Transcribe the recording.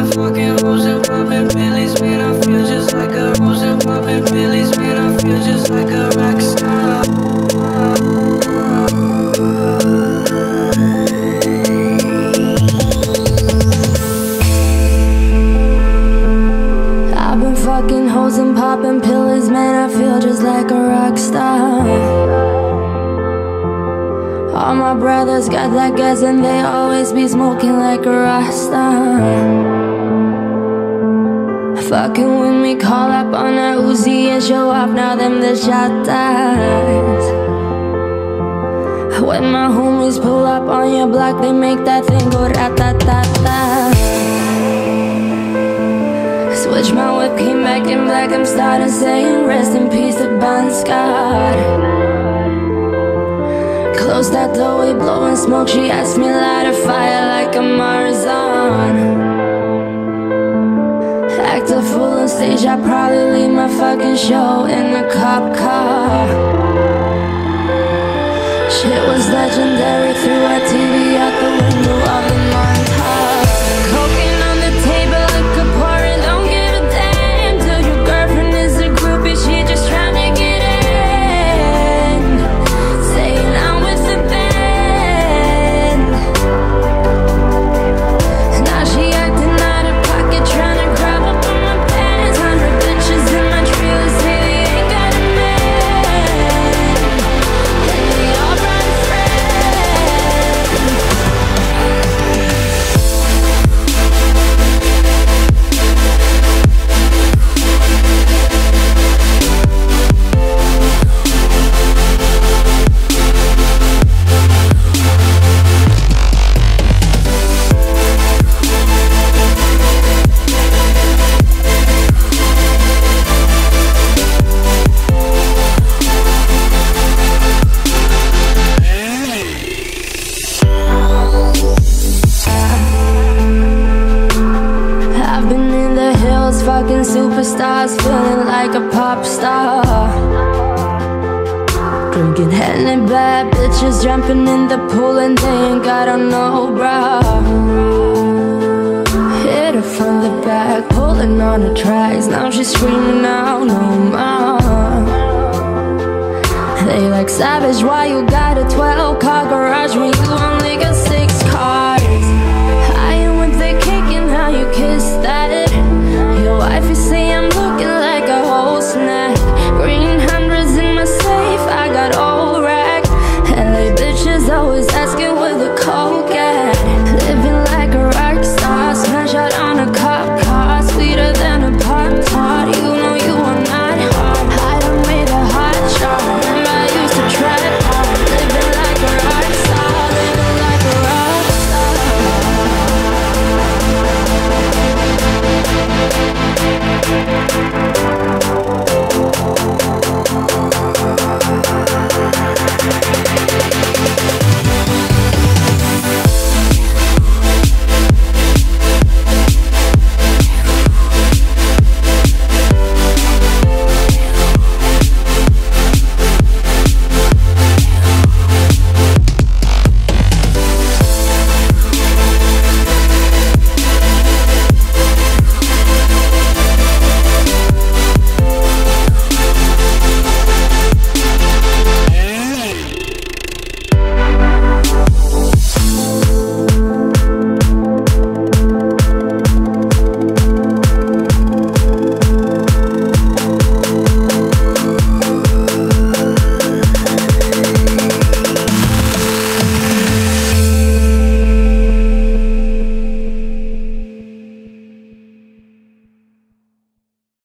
fucking hoes and popping pillies, man, I feel just like a rose and popping pillies, man, I feel just like a rock star. I've been fucking hoes and popping pillies, man, I feel just like a rock star. All my brothers got that gas and they always be smoking like a Rasta. Fucking when we call up on a Uzi and show off, now them the shotters. When my homies pull up on your block, they make that thing go rat-tat-tat-tat. Switch my whip, came back in black, I'm starting saying rest in peace to Bon Scott. Close that door, we blowing smoke, she asked me light a fire like a Marzan. Act a fool on stage, I probably leave my fucking show in a cop car. Shit was legendary, threw our TV out the window of the montage. Cocaine on the table, liquor pouring, don't give a damn. Till your girlfriend is a groupie, she just trying to get in. Saying I'm with the band. Now she acting out of pocket, trying to grab up on my pants. 100 bitches in my trailer say they ain't got a man. And they all brought a friend. I've been in the hills, fucking superstars, feeling like a pop star. Drinking Henny, bad bitches jumping in the pool and they ain't got on no bra. Hit her from the back, pulling on her tracks, now she's screaming out no more. They like, savage, why you got a 12-car garage when you on